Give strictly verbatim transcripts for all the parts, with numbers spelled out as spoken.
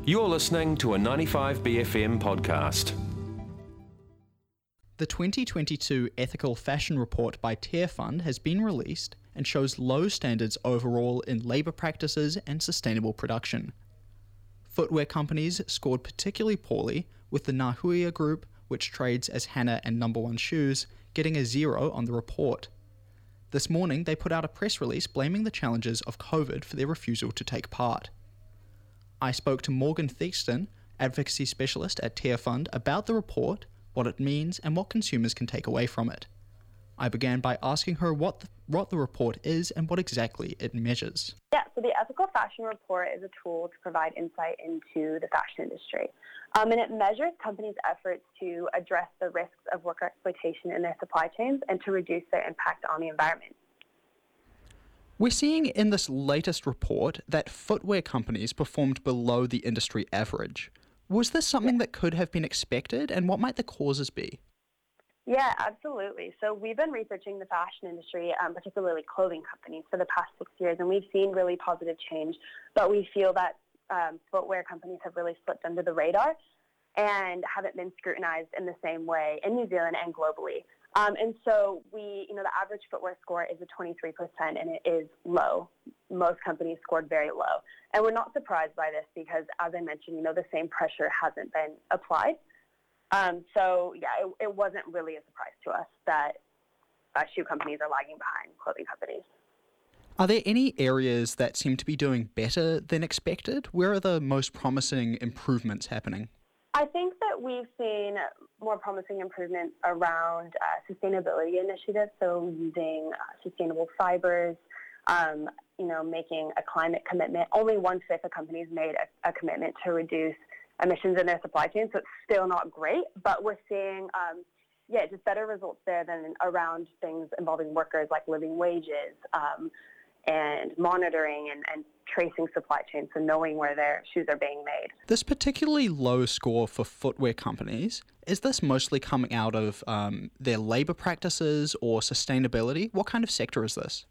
You're listening to a ninety-five B F M podcast. The twenty twenty-two Ethical Fashion Report by Tearfund has been released and shows low standards overall in labour practices and sustainable production. Footwear companies scored particularly poorly, with the Nahuia Group, which trades as Hannah and Number One Shoes, getting a zero on the report. This morning, they put out a press release blaming the challenges of COVID for their refusal to take part. I spoke to Morgan Theakston, advocacy specialist at Tearfund, about the report, what it means, and what consumers can take away from it. I began by asking her what the, what the report is and what exactly it measures. Yeah, so the Ethical Fashion Report is a tool to provide insight into the fashion industry. Um, and it measures companies' efforts to address the risks of worker exploitation in their supply chains and to reduce their impact on the environment. We're seeing in this latest report that footwear companies performed below the industry average. Was this something that could have been expected, and what might the causes be? Yeah, absolutely. So we've been researching the fashion industry, um, particularly clothing companies, for the past six years, and we've seen really positive change, but we feel that um, footwear companies have really slipped under the radar and haven't been scrutinized in the same way in New Zealand and globally. Um, and so we, you know, the average footwear score is a twenty-three percent, and it is low. Most companies scored very low. And we're not surprised by this because, as I mentioned, you know, the same pressure hasn't been applied. Um, so, yeah, it, it wasn't really a surprise to us that uh, shoe companies are lagging behind clothing companies. Are there any areas that seem to be doing better than expected? Where are the most promising improvements happening? I think that we've seen more promising improvements around uh, sustainability initiatives, so using uh, sustainable fibers, um, you know, making a climate commitment. Only one-fifth of companies made a, a commitment to reduce emissions in their supply chain, so it's still not great, but we're seeing, um, yeah, just better results there than around things involving workers like living wages um, and monitoring and, and tracing supply chains, so knowing where their shoes are being made. This particularly low score for footwear companies, is this mostly coming out of um, their labour practices or sustainability? What kind of sector is this?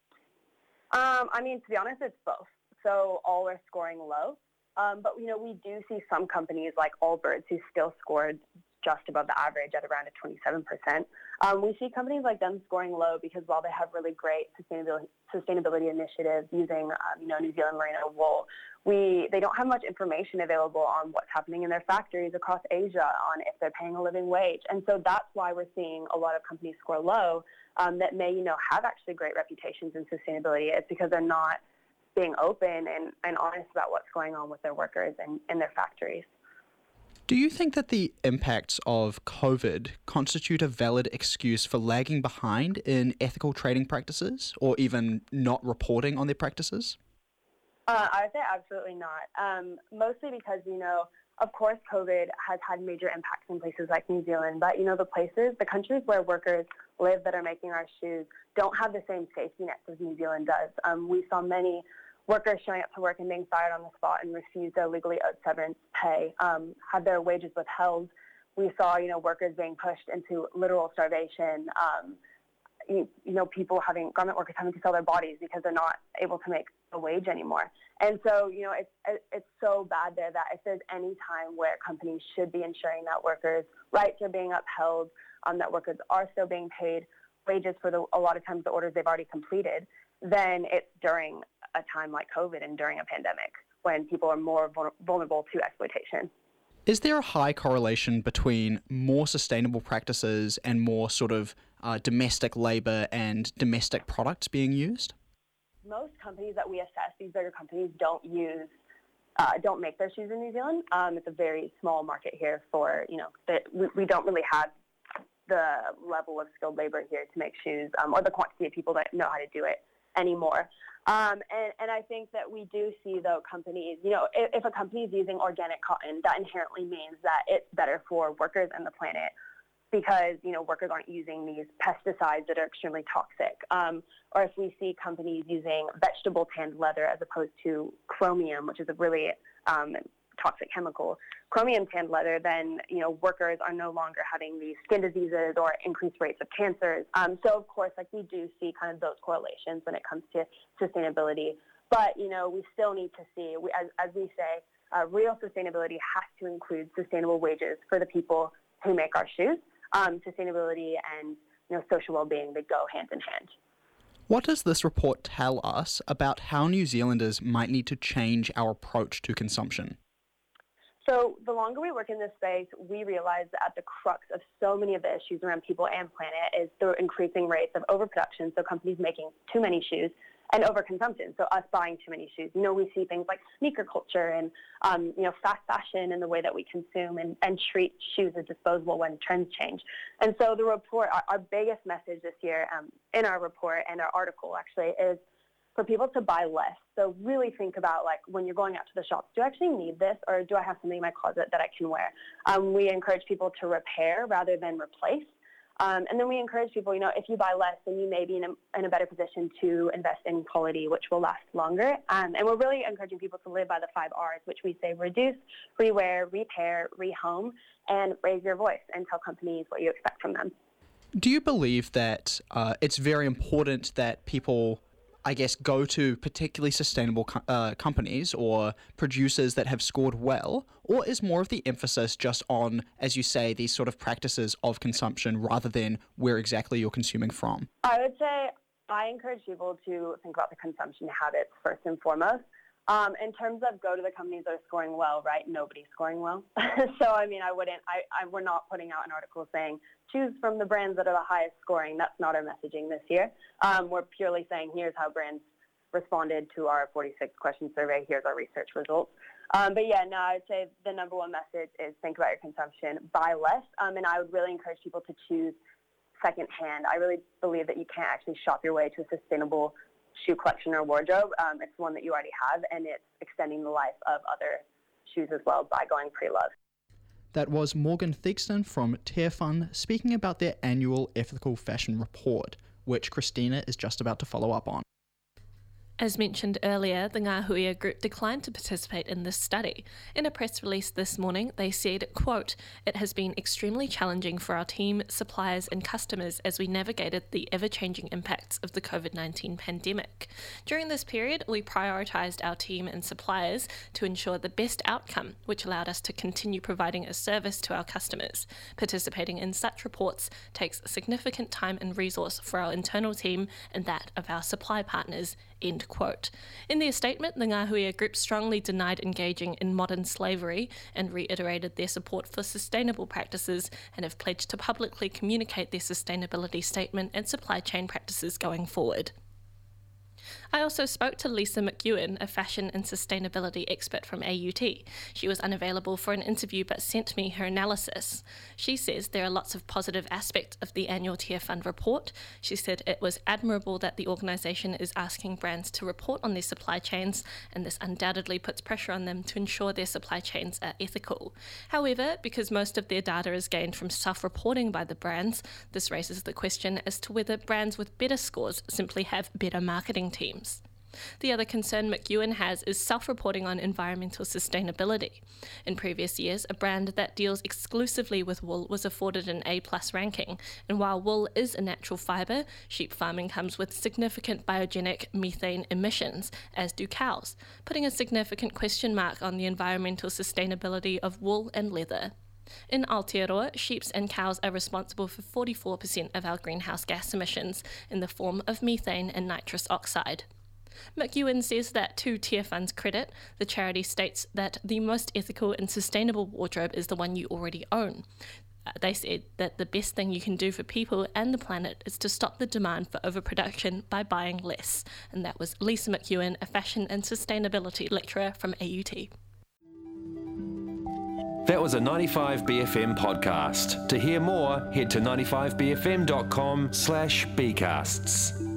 Um, I mean, to be honest, it's both. So all are scoring low. Um, but, you know, we do see some companies like Allbirds who still scored just above the average at around a twenty-seven percent. Um, we see companies like them scoring low because while they have really great sustainability sustainability initiatives using, um, you know, New Zealand merino wool, we they don't have much information available on what's happening in their factories across Asia, on if they're paying a living wage. And so that's why we're seeing a lot of companies score low um, that may, you know, have actually great reputations in sustainability. It's because they're not being open and, and honest about what's going on with their workers and in their factories. Do you think that the impacts of COVID constitute a valid excuse for lagging behind in ethical trading practices or even not reporting on their practices? Uh, I would say absolutely not. Um, mostly because, you know, of course, COVID has had major impacts in places like New Zealand, but, you know, the places, the countries where workers live that are making our shoes don't have the same safety nets as New Zealand does. Um, we saw many workers showing up to work and being fired on the spot and refused their legally owed severance pay, um, had their wages withheld. We saw, you know, workers being pushed into literal starvation, um, you, you know, people having, garment workers having to sell their bodies because they're not able to make a wage anymore. And so, you know, it's, it's so bad there that if there's any time where companies should be ensuring that workers' rights are being upheld, um, that workers are still being paid wages for the, a lot of times the orders they've already completed, then it's during a time like COVID and during a pandemic when people are more vulnerable to exploitation. Is there a high correlation between more sustainable practices and more sort of uh, domestic labour and domestic products being used? Most companies that we assess, these bigger companies, don't use, uh, don't make their shoes in New Zealand. Um, it's a very small market here for, you know, that we, we don't really have the level of skilled labor here to make shoes um, or the quantity of people that know how to do it anymore. Um, and, and I think that we do see, though, companies, you know, if, if a company is using organic cotton, that inherently means that it's better for workers and the planet because, you know, workers aren't using these pesticides that are extremely toxic. Um, or if we see companies using vegetable tanned leather as opposed to chromium, which is a really um, toxic chemical, chromium tanned leather, then, you know, workers are no longer having these skin diseases or increased rates of cancers. Um, so, of course, like we do see kind of those correlations when it comes to sustainability. But, you know, we still need to see, we, as, as we say, uh, real sustainability has to include sustainable wages for the people who make our shoes. Um, sustainability and you know, social well-being, they go hand in hand. What does this report tell us about how New Zealanders might need to change our approach to consumption? So the longer we work in this space, we realize that at the crux of so many of the issues around people and planet is the increasing rates of overproduction, so companies making too many shoes, and overconsumption, so us buying too many shoes. You know, we see things like sneaker culture and, um, you know, fast fashion and the way that we consume and, and treat shoes as disposable when trends change. And so the report, our, our biggest message this year um, in our report and our article actually is for people to buy less. So really think about, like, when you're going out to the shops, do I actually need this, or do I have something in my closet that I can wear? Um, we encourage people to repair rather than replace. Um, and then we encourage people, you know, if you buy less, then you may be in a, in a better position to invest in quality, which will last longer. Um, and we're really encouraging people to live by the five R's, which we say reduce, rewear, repair, rehome, and raise your voice and tell companies what you expect from them. Do you believe that uh, it's very important that people, I guess, go to particularly sustainable co- uh, companies or producers that have scored well, or is more of the emphasis just on, as you say, these sort of practices of consumption rather than where exactly you're consuming from? I would say I encourage people to think about the consumption habits first and foremost. Um, in terms of go to the companies that are scoring well, right? Nobody's scoring well. So, I mean, I wouldn't, I, I, we're not putting out an article saying choose from the brands that are the highest scoring. That's not our messaging this year. Um, we're purely saying here's how brands responded to our forty-six question survey. Here's our research results. Um, but yeah, no, I'd say the number one message is think about your consumption, buy less. Um, and I would really encourage people to choose secondhand. I really believe that you can't actually shop your way to a sustainable shoe collection or wardrobe. Um, it's one that you already have, and it's extending the life of other shoes as well by going pre-loved. That was Morgan Theakston from Tearfund speaking about their annual ethical fashion report, which Christina is just about to follow up on. As mentioned earlier, the Ngahuia Group declined to participate in this study. In a press release this morning, they said, quote, "It has been extremely challenging for our team, suppliers and customers as we navigated the ever-changing impacts of the covid nineteen pandemic. During this period, we prioritised our team and suppliers to ensure the best outcome, which allowed us to continue providing a service to our customers. Participating in such reports takes significant time and resource for our internal team and that of our supply partners." End quote. In their statement, the Ngahuia Group strongly denied engaging in modern slavery and reiterated their support for sustainable practices and have pledged to publicly communicate their sustainability statement and supply chain practices going forward. I also spoke to Lisa McEwen, a fashion and sustainability expert from A U T. She was unavailable for an interview but sent me her analysis. She says there are lots of positive aspects of the annual Tearfund report. She said it was admirable that the organisation is asking brands to report on their supply chains, and this undoubtedly puts pressure on them to ensure their supply chains are ethical. However, because most of their data is gained from self-reporting by the brands, this raises the question as to whether brands with better scores simply have better marketing teams. The other concern McEwen has is self-reporting on environmental sustainability. In previous years, a brand that deals exclusively with wool was afforded an A plus ranking, and while wool is a natural fibre, sheep farming comes with significant biogenic methane emissions, as do cows, putting a significant question mark on the environmental sustainability of wool and leather. In Aotearoa, sheep and cows are responsible for forty-four percent of our greenhouse gas emissions in the form of methane and nitrous oxide. McEwen says that, to Tearfund's credit, the charity states that the most ethical and sustainable wardrobe is the one you already own. Uh, they said that the best thing you can do for people and the planet is to stop the demand for overproduction by buying less. And that was Lisa McEwen, a fashion and sustainability lecturer from A U T. That was a ninety-five B F M podcast. To hear more, head to ninety-five b f m dot com slash bcasts.